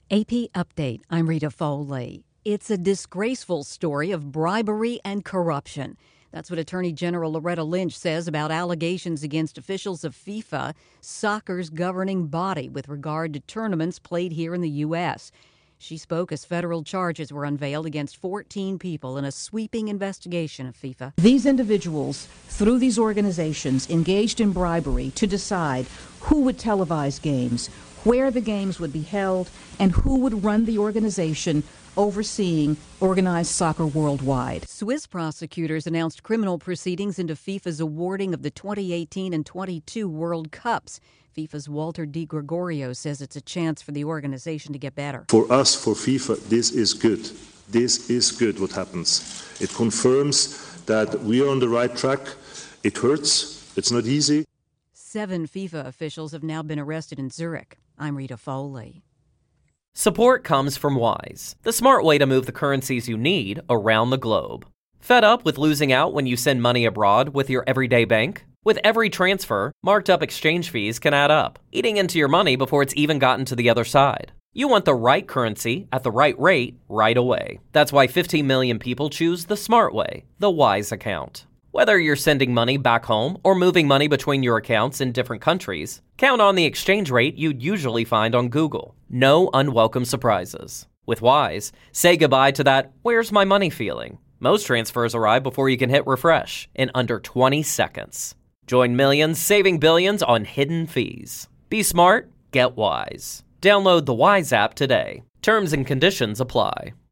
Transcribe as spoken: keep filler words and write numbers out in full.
A P Update, I'm Rita Foley. It's a disgraceful story of bribery and corruption. That's what Attorney General Loretta Lynch says about allegations against officials of FIFA, soccer's governing body, with regard to tournaments played here in the U S. She spoke as federal charges were unveiled against fourteen people in a sweeping investigation of FIFA. These individuals, through these organizations, engaged in bribery to decide who would televise games, where the games would be held, and who would run the organization overseeing organized soccer worldwide. Swiss prosecutors announced criminal proceedings into FIFA's awarding of the twenty eighteen and twenty-two World Cups. FIFA's Walter Di Gregorio says it's a chance for the organization to get better. For us, for FIFA, this is good. This is good what happens. It confirms that we are on the right track. It hurts. It's not easy. Seven FIFA officials have now been arrested in Zurich. I'm Rita Foley. Support comes from Wise, the smart way to move the currencies you need around the globe. Fed up with losing out when you send money abroad with your everyday bank? With every transfer, marked up exchange fees can add up, eating into your money before it's even gotten to the other side. You want the right currency at the right rate right away. That's why fifteen million people choose the smart way, the Wise account. Whether you're sending money back home or moving money between your accounts in different countries, count on the exchange rate you'd usually find on Google. No unwelcome surprises. With Wise, say goodbye to that "where's my money" feeling. Most transfers arrive before you can hit refresh in under twenty seconds. Join millions saving billions on hidden fees. Be smart, get Wise. Download the Wise app today. Terms and conditions apply.